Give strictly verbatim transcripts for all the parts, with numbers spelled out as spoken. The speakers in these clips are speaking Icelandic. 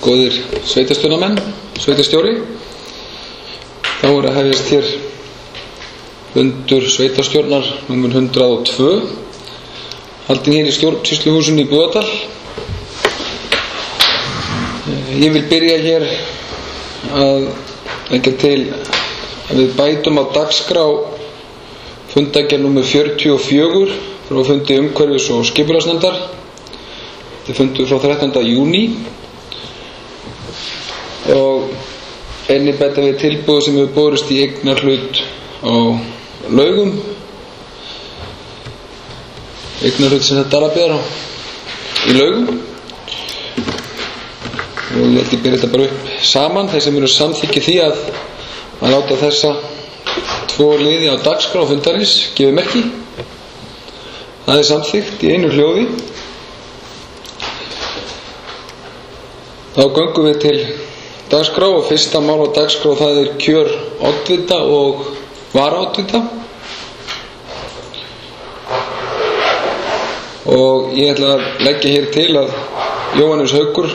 Góðir sveitarstjórnarmenn, sveitarstjóri. Þá er að hefjast hér fundur sveitarstjórnar númer hundrað og tvö, haldinn hér í stjórnsýsluhúsinu í Búðardal. Ég vil byrja hér að leggja til að við bætum á dagskrá fundargerð númer fjörutíu og fjögur frá fundi umhverfis- og skipulagsnefndar. Þetta er fundur frá þrettánda júní og einnig bæta við tilboð sem hefur borist í eignarhlut á Laugum, eignarhlut sem þetta Dalabyggðar í Laugum, og ég held ég byrja þetta bara upp saman. Þeir sem eru samþykki því að að láta þessa tvo liði á dagskrá fundarins gefið merki. Það er samþykkt í einu hljóði. Þá göngum við til dagskrá og fyrsta mál á dagskrá það er kjör oddvita og varaoddvita. Og ég ætla að leggja hér til að Jóhannes Haukur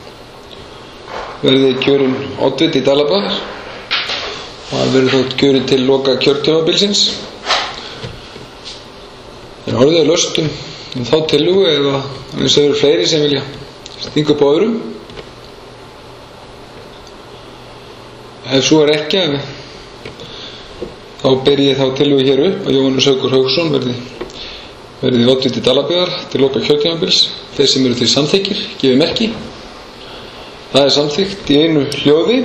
verði kjörinn oddviti í Dalabyggðar. Það verður þótt kjörinn til loka kjörtímabilsins. En orðið er laust um, um þá tillögu ef að eins og eru fleiri sem vilja stinga upp á öðrum. Ef svo er ekki, þá ber ég þá tillögu hér upp að Jóhannes Haukur Hauksson verði, verði oddviti Dalabyggðar til loka kjörtímabils. Þeir sem eru því samþykkir, gefið merki. Það er samþykkt í einu hljóði.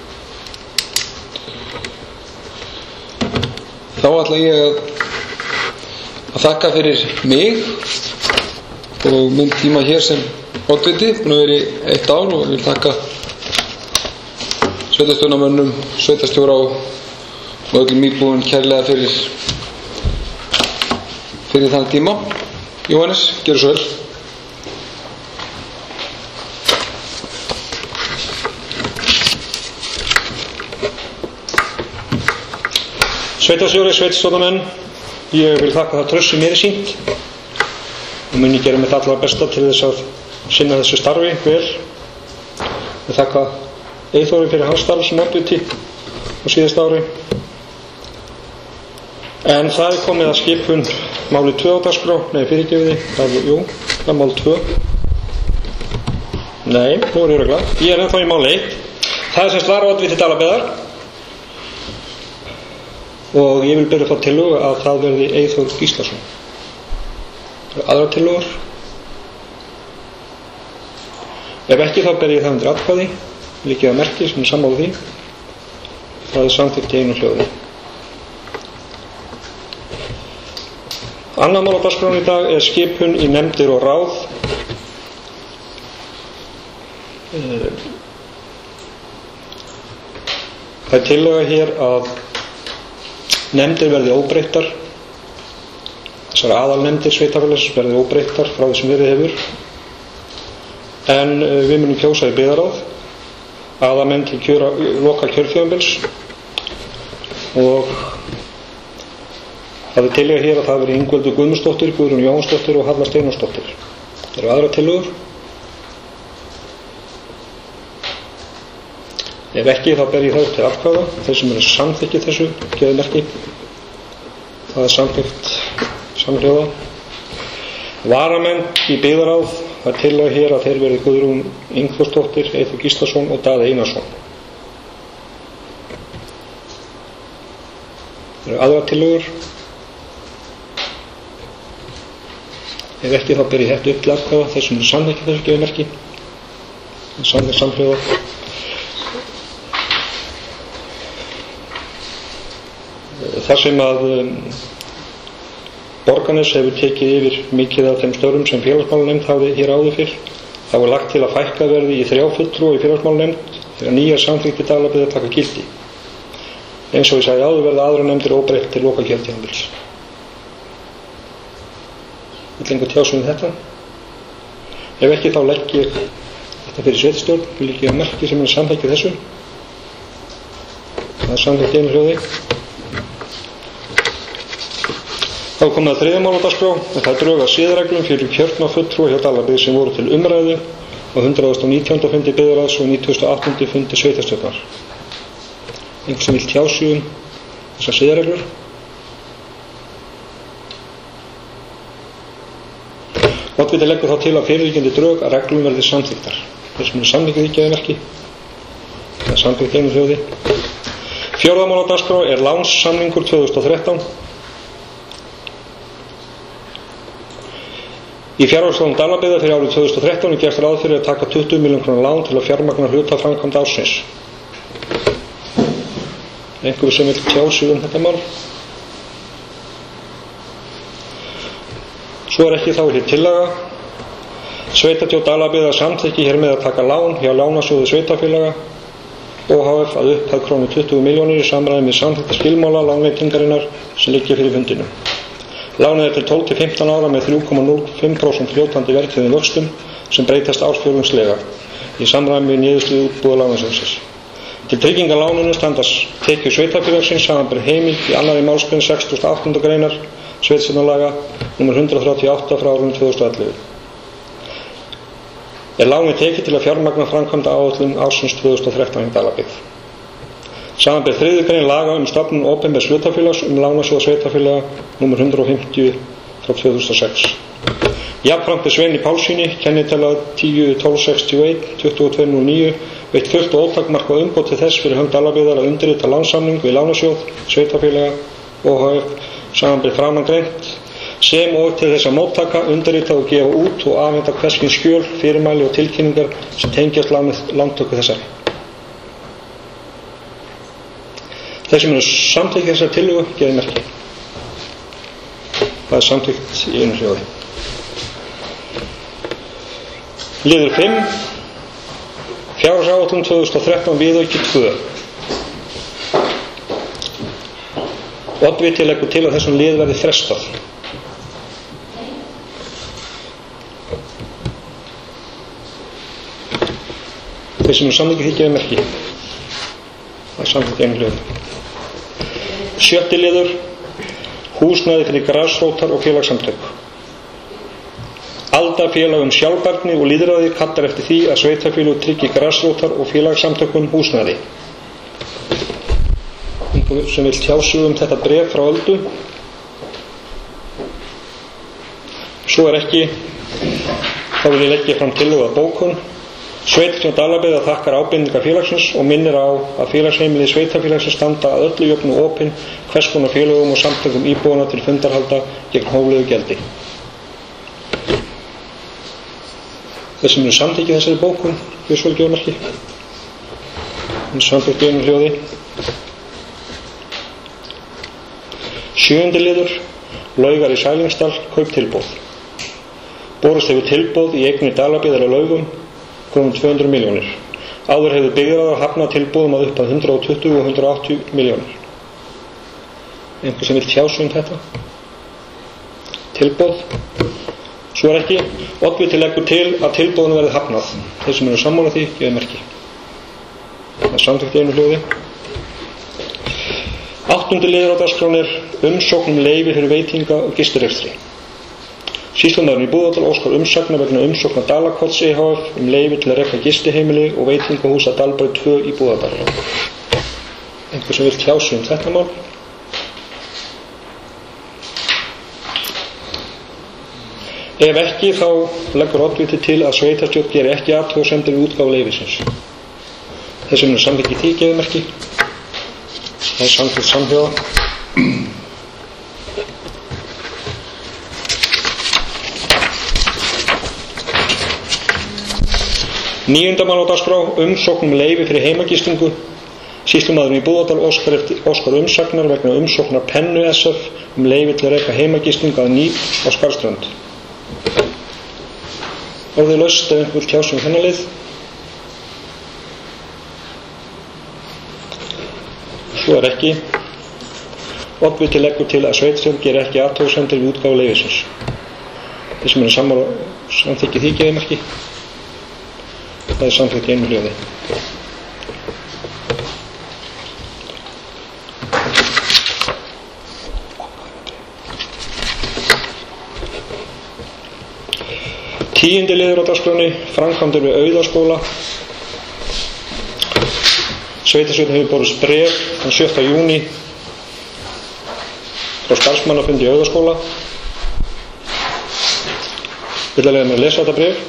Þá ætla ég að, að þakka fyrir mig og minn tíma hér sem oddviti, búin að vera í eitt ár, og vil þakka sveitarstjórnarmönnum, sveitarstjóra og, og öllum íbúum kærlega fyrir fyrir þann tíma. Jóhannes, gjörðu svo vel. Sveitarstjóri, sveitarstjórnarmenn, ég vil þakka það traust sem mér er sýnt og mun ég gera mitt allra besta til þess að sinna þessu starfi vel. Ég þakka Eyþóri fyrir hans starf sem oddviti á síðast ári. En það er komið að skipun máli tvö á dagskrá. Nei, fyrirgefiði, það er, jú, það er mál tvö. Nei, nú er ég örugglega. Ég er ennþá í máli eitt. Það er semst varaoddviti Dalabyggðar. Og ég vil byrja þá tillögu að það verði Eyþór Gíslason. Það eru aðrar tillögur. Ef ekki þá ber ég það undir atkvæði. Líkið að merki sem er sammála því. Það er samþykkt í einu hljóði. Annað mál á dagskránni í dag er skipun í nefndir og ráð. Það er tillaga hér að nefndir verði óbreyttar. Þessar aðalnefndir sveitarfélags verði óbreyttar frá því sem verið hefur. En við munum kjósa í byggðarráð aðamenn til kjöra, loka kjörtímabils, og það er tillaga hér að það veri Ingveldur Guðmundsdóttir, Guðrún Jóhannsdóttir og Halla Steinunnsdóttir. Það eru aðra tillögur. Ef ekki þá ber ég það til atkvæða. Þeir sem eru samþykkir þessu gefið merki. Það er samþykkt samhljóða. Varamenn í byggðarráð, það er tillaga hér að þeir verði Guðrún Ingþórsdóttir, Eyþór Gíslason og Daði Einarsson. Það eru aðrar tillögur. Ef ekki þá ber ég þetta upp til atkvæða. Þeir sem eru samþykkir þessu gefið merki. Það er samþykkt samhljóða. Þar sem að um, Borgarnes hefur tekið yfir mikið af þeim störfum sem félagsmálanefnd hafði hér áður fyrr, þá er lagt til að fækka verði í þrjá fulltrúa í félagsmálanefnd þegar nýjar samþykktir Dalabyggðar taka gildi. Eins og ég sagði áður verða aðrar nefndir óbreytt til loka kjörtímabils. Vill einhver tjá sig um þetta? Ef ekki þá legg ég þetta fyrir sveitarstjórn, vil ekki að merki sem er samþykkið þessu. Það er samþykkt einu hljóði. Þá kom það þriðja mál á dagskrá, en það er drög að siðareglum fyrir kjörna fulltrúa hjá Dalabyggð sem voru til umræðu og hundrað og nítjánda fundi byggðarráðs og nítugasta og áttunda fundi sveitarstjórnar. Einhver sem vill tjá sig um þessar siðareglur? Oddviti leggur þá til að fyrirliggjandi drög að reglum verði samþykktar. Þeir sem eru samþykkið ekki eða ekki. Það er samþykkt einu hljóði. Fjórða mál á dagskrá er lánssamningur tvö þúsund og þrettán. Í fjárhagslegum Dalabyggðar fyrir árið tvö þúsund og þrettán er gert ráð fyrir að taka tuttugu milljónir króna lán til að fjármagna hluta framkvæmda ársins. Einhver sem vil tjá sig um þetta mál? Svo er ekki þá hér tillaga. Sveitarstjórn Dalabyggðar samþykki hér með að taka lán hjá Lánasjóði sveitarfélaga O H F að upphæð krónu tuttugu milljónir í samræmi með samþykkta skilmála lánveitingarinnar sem liggja fyrir fundinum. Lánið er til tólf til fimmtán ára með þrjú komma núll fimm prósent fljótandi verðtryggðum vöxtum sem breytast ársfjórðungslega í samræmi við niðurstöðu útboða lánasjóðsins. Til tryggingar láninu standast tekjur sveitarfélagsins samanber heimild í annarri málsgrein sextugustu og áttundu greinar sveitarstjórnarlaga númer hundrað þrjátíu og átta frá árinu tvö þúsund og ellefu. Er lánið tekið til að fjármagna framkvæmda áætlun ársins tvö þúsund og þrettán í Dalabyggð. Samanber þriðju grein laga um stofnun opinbers hlutafélags um Lánasjóð sveitarfélaga númer hundrað og fimmtíu frá tvö þúsund og sex. Jafnframt er Sveini Pálssyni, kennitala tíu tólf sextíu og eitt tuttugu og tvö núll níu, veitt fullt og ótakmarkað umboð til þess fyrir hönd Dalabyggðar að undirrita lánssamning við Lánasjóð sveitarfélaga O H F samanber framangreint, sem og til þess að móttaka, undirrita og gefa út og afhenda hvers kyns skjöl, fyrirmæli og tilkynningar sem tengjast lántöku þessari. Þeir sem eru samþykkt þessar tillögu gefi merki. Það er samþykkt í einu hljóði. Liður fimm. Fjárhagsáætlun tvö þúsund og þrettán viðauki tvö. Oddviti leggur til að þessum lið verði frestað. Þeir sem eru samþykkt því gefi merki. Það er samþykkt í einu hljóði. Sjötti liður. Húsnæði fyrir grasrótar og félagssamtök. Alda félag um sjálfbærni og lýðræði kallar eftir því að sveitarfélög tryggi grasrótar og félagssamtökum húsnæði. Einhver sem vil tjá sig um þetta bréf frá Öldu? Svo er ekki. Þá vil ég leggja fram tillögu að bókun. Sveitarstjórn Dalabyggðar þakkar ábendingar félagsins og minnir á að félagsheimili sveitarfélagsins standa að öllu jöfnu opin hvers konar félögum og samtökum íbúana til fundarhalda gegn hóflegu gjaldi. Þeir sem eru samþykkið þessari bókun, fyrir svo ekki ómerki. En samþykkt einu hljóði. Sjöundi liður. Laugar í Sælingsdal, kauptilboð. Borist hefur tilboð í eignir Dalabyggðar á Laugum krónu tvö hundruð milljónir. Áður hefur byggðarráð hafnað tilboðum að upp að hundrað og tuttugu og hundrað og áttatíu milljónir. Einhver sem vil tjá sig um þetta? Tilboð. Svo er ekki. Oddviti leggur til að tilboðinu verði hafnað. Þeir sem eru sammála því gefi merki. Það er samþykkt í einu hljóði. Áttundi liður á dagskránni er umsókn um leyfi fyrir veitinga og gistirekstri. Sýslumaðurinn í Búðardal óskar umsagnar vegna umsóknar Dalakots E H F um leyfi til að reka gistiheimili og veitingahús að Dalbraut tvö í Búðardal. Einhver sem vil tjá sig um þetta mál? Ef ekki, þá leggur oddviti til að sveitarstjórn geri ekki athugasemdir við útgáfu leyfisins. Þeir sem eru samþykkt í því gefi merki. Það er samþykkt samhljóða. Níunda mál á dagskrá, umsókn um leyfi fyrir heimagistingu. Sýslumaðurinn í Búðardal óskar, eftir, óskar umsagnar vegna umsóknar Pennu S F um leyfi til að reka heimagistingu að Nýp á Skarðströnd. Orðið laust ef einhver tjá sig um þennan lið. Svo er ekki. Oddviti leggur til að sveitarstjórn geri ekki athugasemdir við útgáfu leyfisins. Þeir sem eru sammála samþykki því gefi merki. Það er samþykkt í einu hljóði. Tíundi liður á dagskránni, framkvæmdir við Auðaskóla. Sveitarstjórn hefur borist bréf þann sjötta júní frá starfsmannafundi í Auðaskóla. Vil að leyfa mér að lesa þetta bréf.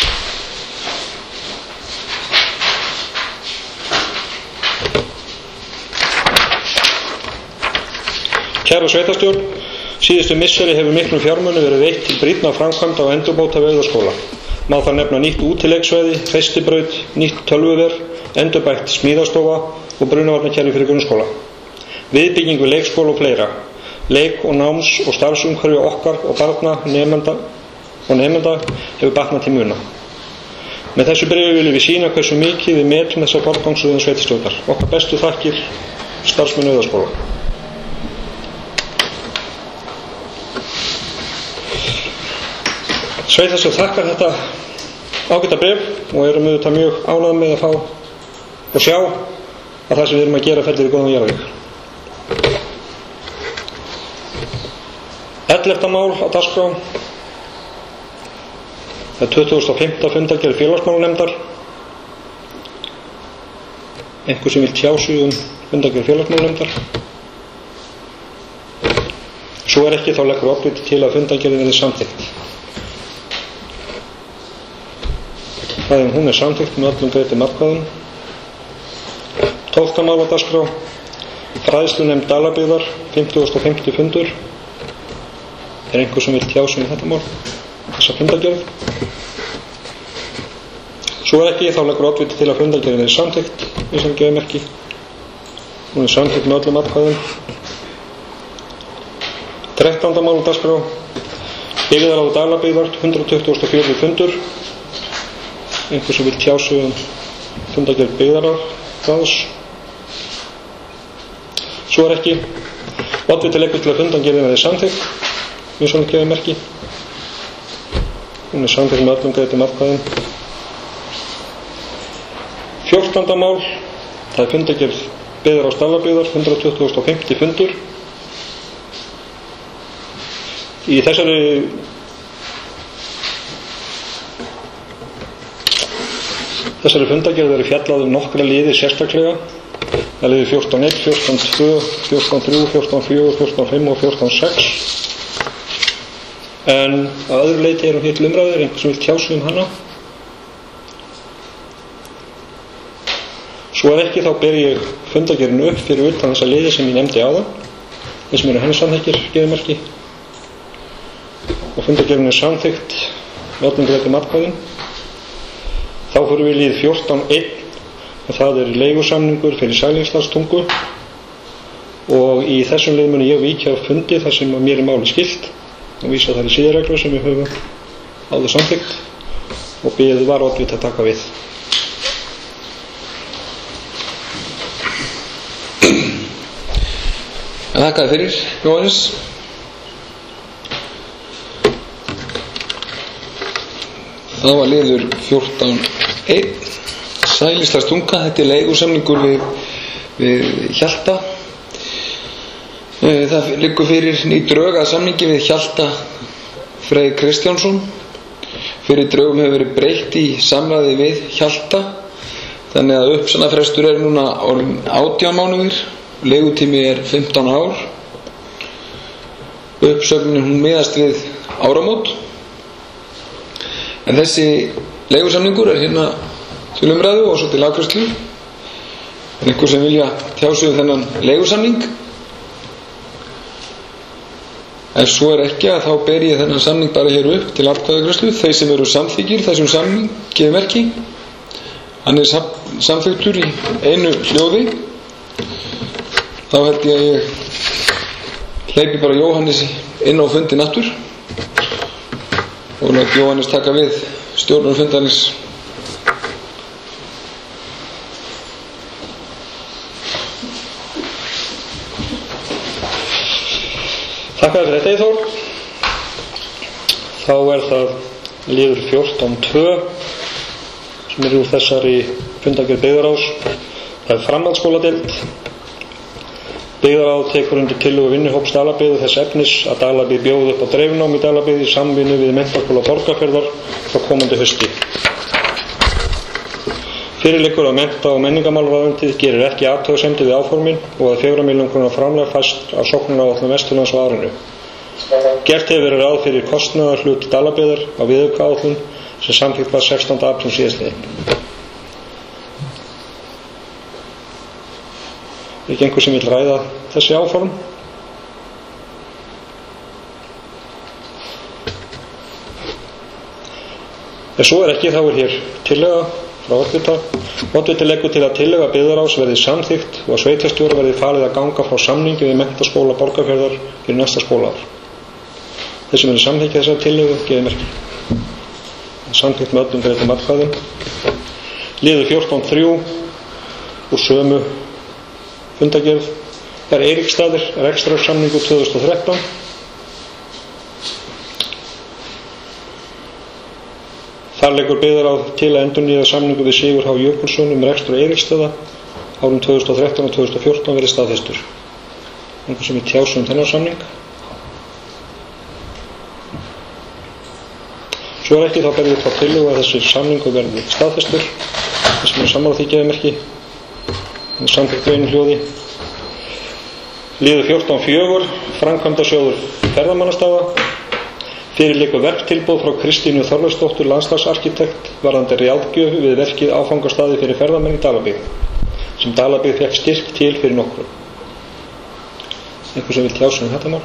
Kæra sveitarstjórn, síðustu misseri hefur miklum fjármunum verið veitt til brýnna framkvæmda og endurbóta við Auðaskóla. Má þar nefna nýtt útilegsvæði, festibraut, nýtt tölvuver, endurbætt smíðastofa og brunavarnarkerfi fyrir grunnskóla. Viðbyggingu leikskóla og fleira. Leik- og náms- og starfsumhverfi okkar og barna, nemenda og nemenda hefur batnað til muna. Með þessu bréfi viljum við sýna hversu mikið við metum þessa forgangsröðun sveitarstjórnar. Okkar bestu þakkir, starfsmenn Auðaskóla. Sveitarstjórn þakkar þetta ágæta bréf og erum auðvitað mjög ánægð með að fá og sjá að það sem við erum að gera fellir í góðan jarðveg. ellefta mál á dagskrá. Það er tuttugasta og fimmta fundargerð félagsmálanefndar. Einhver sem vil tjá sig um fundargerð félagsmálanefndar? Svo er ekki, þá leggur oddviti til að fundargerðin verði samþykkt. Það er hún er samþykkt með öllum greiddum atkvæðum. tólfta mál á dagskrá. Fræðslunefnd Dalabyggðar, fimmtugasta og fimmta fundur. Er einhver sem vil tjá sig um þetta mál? Þessa fundargerð? Svo er ekki, þá leggur oddviti til að fundargerðin er samþykkt, við sem gefum ekki. Hún er samþykkt með öllum atkvæðum. þrettánda mál á dagskrá. Byggðarráð Dalabyggðar, hundrað tuttugasta og fjórða fundur. Einhver sem vil tjá sig um fundargerð byggðarráðs? Svo er ekki. Oddviti leggur til að fundargerðin verði samþykkt, við sem gefum ekki. Hún er samþykkt með öllum greiddum atkvæðum. fjórtánda mál. Það er fundargerð byggðarráðs Dalabyggðar, hundrað tuttugasta og fimmta fundur. Í þessari þessari fundargerð eru fjallað um nokkra liði sérstaklega. Það er liði fjórtán eitt, fjórtán tvö, fjórtán þrjú, fjórtán fjögur, fjórtán fimm og fjórtán sex. En að öðru leyti erum hér til umræður, einhver sem vil tjá sig um hana? Svo er ekki, þá ber ég fundargerðinu upp fyrir utan þessa liði sem ég nefndi áðan. Þeir sem eru henni samþykkir, gefum ekki. Og fundargerðinu er samþykkt með öllum greiddum atkvæðum. Þá fyrir við lið fjórtán eitt og það er leigusamningur fyrir Sælingsdalstungu og í þessum lið muni ég víkja á fundi þar sem mér er máli skylt og vísa þær í siðareglur sem við höfum áður samþykkt og beðið var oddvita að taka við. Þakka þér fyrir, Jóhannes. Það var liður fjórtán eitt. Sælingsdalstunga, þetta er leigusamningur við, við Hjalta. Það liggur fyrir ný drög að samningi við Hjalta Freyr Kristjánsson. Fyrir drögum hefur verið breytt í samræði við Hjalta. Þannig að uppsagnarfrestur er núna orðinn átján mánuðir. Leigutími er fimmtán ár. Uppsögnin hún miðast við áramót. En þessi leigusamningur er hérna til umræðu og svo til afgreiðslu. Er einhver sem vilja tjá sig um þennan leigusamning? Ef svo er ekki, að þá ber ég þennan samning bara hér upp til atkvæðagreiðslu. Þeir sem eru samþykkir þessum samning gefur merki. Hann er sam samþykktur í einu hljóði. Þá held ég að ég hleypi bara Jóhannes inn á fundin aftur og láta Jóhannes taka við stjórnum fundarins. Takk fyrir þetta, Eyþór. Þá er það liður fjórtán tvö sem er úr þessari fundargerð byggðarráðs. Það er framhaldsskóladeild. Byggðarráð tekur undir tillögu vinnuhóps Dalabyggðar þess efnis að Dalabyggð bjóði upp á dreifinám í Dalabyggð í samvinnu við Menntaskóla Borgarfjarðar frá komandi hausti. Fyrir liggur að mennta- og menningarmálaráðuneytið gerir ekki athugasemdir við áformin og að fjögurra milljóna króna framlag fæst á sóknaráætlun Vesturlands á árinu. Gert hefur verið ráð fyrir kostnaðarhlut Dalabyggðar á viðaukaáætlun sem samþykkt var sextánda apríl síðastliðinn. Er ekki einhver sem vil ræða þessi áform? Ef svo er ekki, þá er hér tillaga frá oddvita. Oddviti leggur til að tillaga byggðarráðs verði samþykkt og að sveitarstjóra verði falið að ganga frá samningi við Menntaskóla Borgarfjarðar fyrir næsta skólaár. Þeir sem eru samþykkt þessari tillögu gefið merki. Samþykkt með öllum greiddum atkvæðum. Liður fjórtán þrjú úr sömu fundagerð er Eiríksstaðir rekstrarsamningur tvö þúsund og þrettán. Þar leggur byggðarráð til að endurnýja samningu við Sigurð H. Jökulsson um rekstur Eiríksstaða árum tvö þúsund og þrettán og tvö þúsund og fjórtán verði staðfestur. Einhver sem er tjásum þennan samning? Svo er ekki, þá berði frá tillögu að þessi samningu verði staðfestur. Þessum er sammála því gefið merki. Samþykkt einu hljóði. Liður fjórtán fjögur framkvæmdasjóður ferðamannastaða. Fyrir liggur verktilboð frá Kristínu Þorleifsdóttur landslagsarkitekt varðandi ráðgjöf við verkið áfangastaði fyrir ferðamenn í Dalabyggð sem Dalabyggð fékk styrk til fyrir nokkru. Einhver sem vil tjása um þetta mál?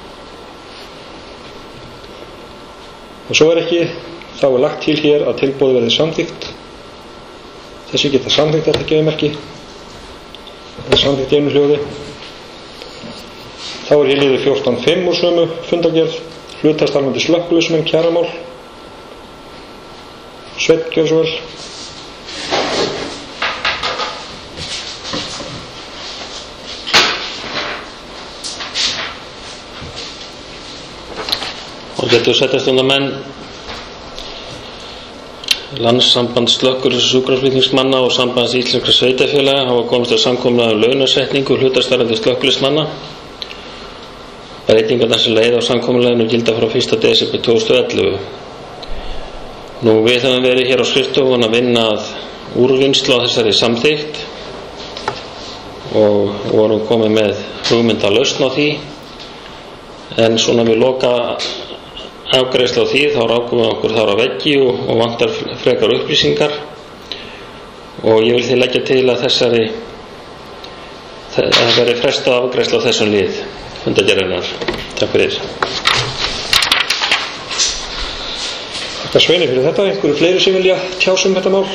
Og svo er ekki, þá er lagt til hér að tilboði verði samþykkt. Þessi geta samþykkt þetta gefið merki. Það er samþykkt einu hljóði. Þá er hér liður fjórtán fimm úr sömu fundagerð. Hlutastarfandi slökkviliðsmenn kjaramál. Sveinn, gjörðu svo vel. Og getur setjastundamenn Landssamband slökkviliðs- og sjúkraflutningsmanna og Sambands íslenskra sveitarfélaga hafa komist að samkomulagi um launasetningu hlutastarfandi slökkviliðsmanna. Breytingarnar sem leiða á samkomulaginu gilda frá fyrsta desember tvö þúsund og ellefu. Nú við höfum verið hér á skrifstofun að vinna að úrvinnslu á þessari samþykkt og vorum komið með hugmynda lausn á því, en svona við loka afgreiðslu á því þá rákum við okkur þar á veggi og, og vantar frekar upplýsingar og ég vil því leggja til að þessari að það veri frestað afgreiðslu á þessum lið fundagerðarinnar. Takk fyrir. Takk Sveini fyrir þetta. Einhverju fleiri sem vilja tjása um þetta mál?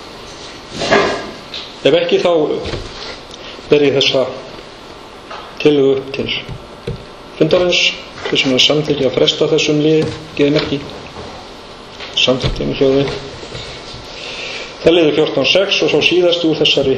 Ef ekki, þá ber ég þessa tillögu upp til fundarins. Þeir sem er samþykkt að fresta þessum lið gefið merki. Samþykkt einu hljóði. Það liður fjórtán sex og svo síðast úr þessari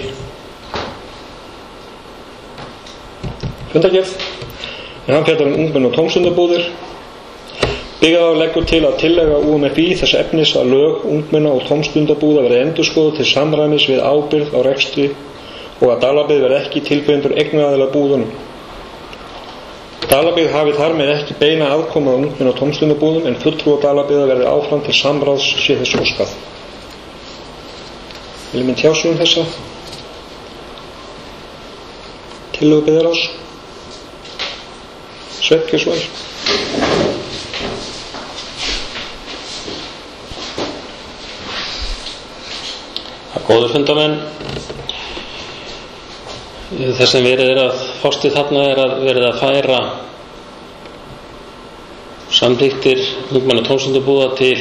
fundagerð. En hann fjallar um ungmenna- og tómstundabúðir. Byggðarráð leggur til að tillaga U M F I þess efnis að lög ungmenna- og tómstundabúða verði endurskoðuð til samræmis við ábyrgð á rekstri og að Dalabyggð verði ekki tilbeindur eignaraðila búðunum. Dalabyggð hafi þar með ekki beina aðkomu að ungmenna- og tómstundabúðum en fulltrúar Dalabyggðar verði áfram til samráðs sé þess óskað. Viljum við tjá sig um þessa tillögu byggðarráðs? Sveinn, gjörðu svo vel. Góður fundamenn, það sem verið er að fást við þarna er að verið að færa samþykktir ungmenna- og tómstundabúða til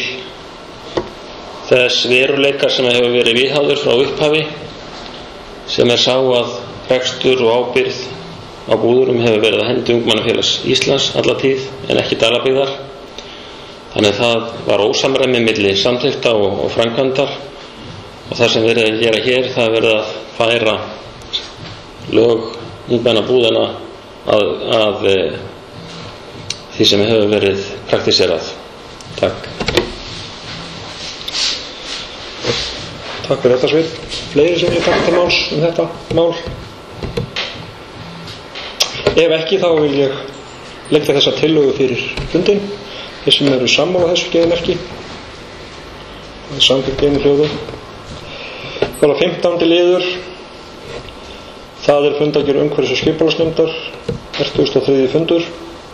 þess veruleika sem hefur verið viðhafður frá upphafi, sem er sá að rekstur og ábyrgð á búðurum hefur verið að hendi Ungmennafélags Íslands alla tíð en ekki Dalabyggðar. Þannig það var ósamræmi milli samþykkta og, og framkvæmdar og það sem verið að gera hér það verið að færa lög ungmennabúðana að, að e, því sem hefur verið praktiserað. Takk. Takk fyrir þetta Sveinn. Fleiri sem vilja taka til máls um þetta mál? Ef ekki, þá vil ég leggja þessa tillögu fyrir fundin. Þeir sem eru sammála þessu geðmerki, það er samþykkt einu hljóði. Það er fimmtándi liður, það er fundargerð umhverfis- og skipulagsnefndar, fertugasti og þriðji fundur.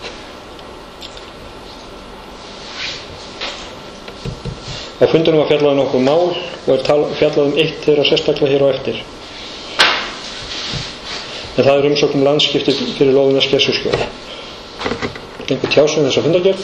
Á fundunum var fjallað um nokkuð mál og er fjallað um eitt þeirra sérstaklega hér á eftir. En það er umsókn um landskipti fyrir lóðina Skessuskjól. Einhver tjásum þessa fundargerð?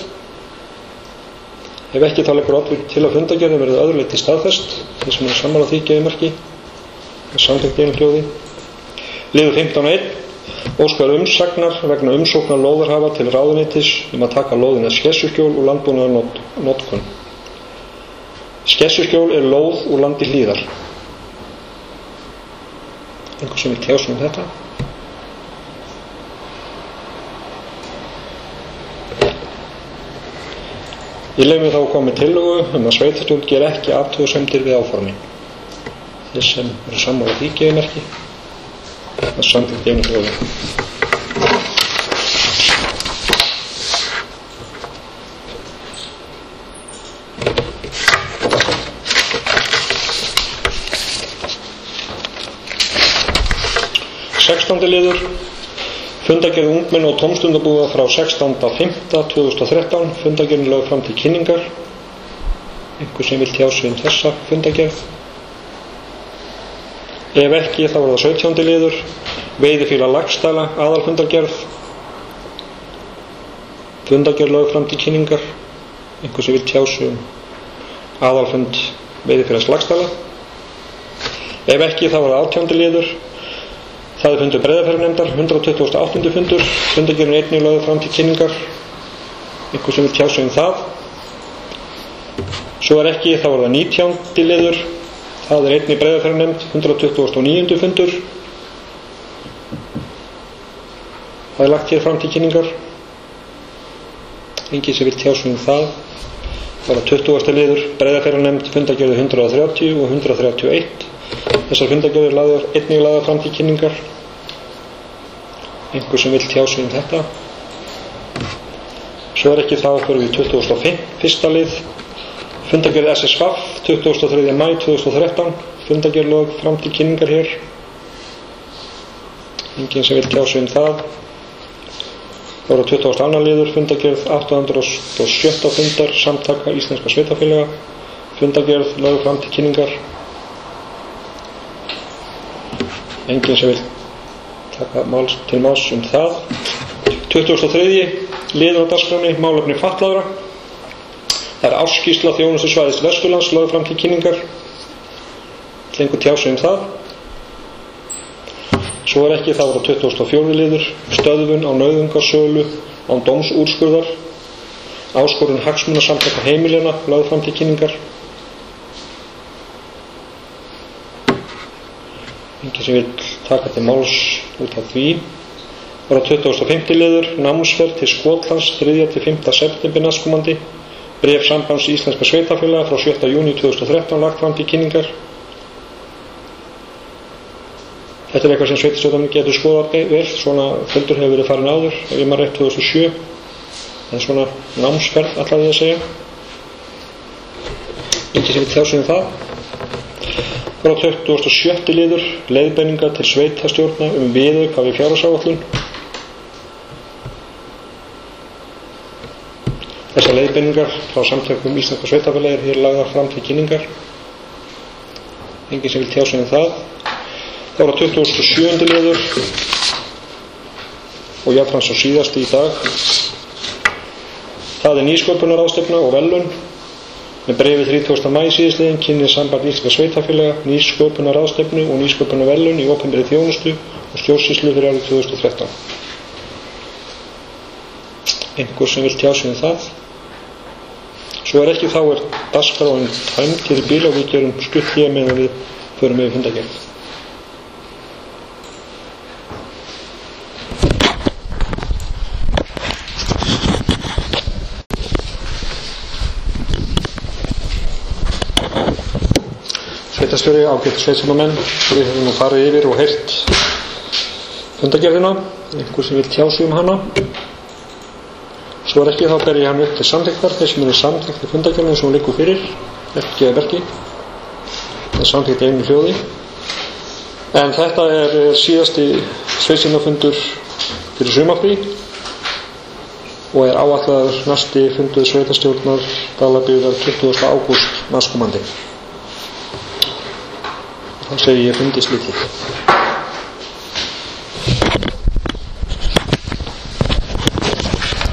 Ef ekki, þá leggur oddviti til að fundargerðin verði öðru leyti staðfest, þeir sem er sammála því geðmerki, það er samþykkt einu hljóði. Liður fimmtán og einn, óskar umsagnar vegna umsóknar lóðarhafa til ráðuneytis um að taka lóðina Skessuskjól og landbúnaðarnotkun. Skessuskjól er lóð úr landi Hlíðar. Einhver sem vil tjásum um þetta? Ég leyfi þá að koma með tillögu um að sveitarstjórn ger ekki athugasemdir við áformin. Þeir sem eru sammála því geðmerki, það er samþykkt einu hljóði. sextándi liður, fundargerð ungmenna og tómstundabúða frá sextánda fimmta tvö þúsund og þrettán, fundargerðin lögð fram til kynningar. Einhver sem vil tjá sig um þessa fundargerð? Ef ekki, þá er það sautjándi liður, veiðifélag Laxdæla, aðalfundargerð. Fundargerð lögð fram til kynningar. Einhver sem vil tjá sig um aðalfund veiðifélags Laxdæla? Ef ekki, þá er það átjándi liður, það er fundur Breiðafjarðarnefndar, hundrað tuttugasta og áttundi fundur, fundargerðin einnig lögð fram til kynningar. Einhver sem vil tjá sig um það? Svo er ekki, þá er það nítjándi liður, það er einnig Breiðafjarðarnefnd, hundrað tuttugasta og níundi fundur. Það er lagt hér fram til kynningar. Enginn sem vil tjá sig um það. Það er tuttugasti liður, Breiðafjarðarnefnd, fundargerði hundrað þrjátíu og hundrað þrjátíu og eitt. Þessar fundargerðir lagðar, einnig lagðar fram til kynningar. Einhver sem vil tjá sig um þetta? Svo er ekki, þá fyrir við tuttugasta og fyrsta lið, fundargerð S S V, tuttugasta og þriðja maí tvö þúsund og þrettán, fundargerð lögð fram til kynningar hér. Enginn sem vil tjá sig um það. Það voru tuttugasta og annar liður, fundargerð átta hundruð og sjötta fundar samtaka íslenska sveitarfélaga, fundargerð lögð fram til kynningar. Enginn sem vil taka máls, til máls um það. tuttugasta og þriðji liður á dagskránni, málefni fatlaðra. Það er ársskýrsla þjónustusvæðis Vesturlands lögð fram til kynningar. Til einhver tjá sig um það? Svo er ekki, þá er það tuttugasta og fjórði liður, stöðvun á nauðungarsölu án dómsúrskurðar. Áskorun hagsmunasamtaka heimilina lögð fram til kynningar. Enginn sem vil taka til máls út af því. Það er tuttugasta og fimmti liður, námsferð til Skotlands þriðja til fimmta september næstkomandi. Bréf sambands íslenska sveitarfélaga frá sjötta júní tvö þúsund og þrettán lagt fram til kynningar. Þetta er eitthvað sem sveitarstjórnin getur skoðað vel. Svona fundur hefur verið farin áður, ef ég maður rétt tvö þúsund og sjö. Það er svona námsferð, ætlaði ég að segja. Enginn sem vil tjá sig um það. Það er tuttugasta og sjötti liður, leiðbeiningar til sveitarstjórna um viðauka við fjárhagsáætlun. Þessar leiðbeiningar frá samtökum íslenska sveitarfélaga er hér lagðar fram til kynningar. Enginn sem vil tjá sig um það. Það er tuttugasta og sjöundi liður og jafnframt svo síðasti í dag. Það er nýsköpunarráðstefna og verðlaun. Með bréfi þrítugasta maí síðastliðinn kynnir samband íslenska sveitarfélaga nýsköpunarráðstefnu og nýsköpunarverðlaun í opinberri þjónustu og stjórnsýslu fyrir árið tvö þúsund og þrettán. Einhver sem vil tjá sig um það? Svo er ekki, þá er dagskráin tæmd hér í bíl og við gerum stutt hér meðan við förum með fundargerð. Sveitarstjóri, ágætt sveitsamamenn, við höfum nú farið yfir og heyrt fundagerðina, einhver sem vil tjá sig um hana. Svo er ekki, þá ber ég hann upp til samþykktar, þeir sem eru samþykkt í fundagerðina sem hún liggur fyrir, ekki eða verki. Það er samþykkt einu hljóði. En þetta er síðasti sveitarstjórnarfundur fyrir sumarfrí og er áætlaður næsti fundur sveitarstjórnar Dalabyggðar tuttugasta ágúst næstkomandi. Þá segi ég fundi slitið.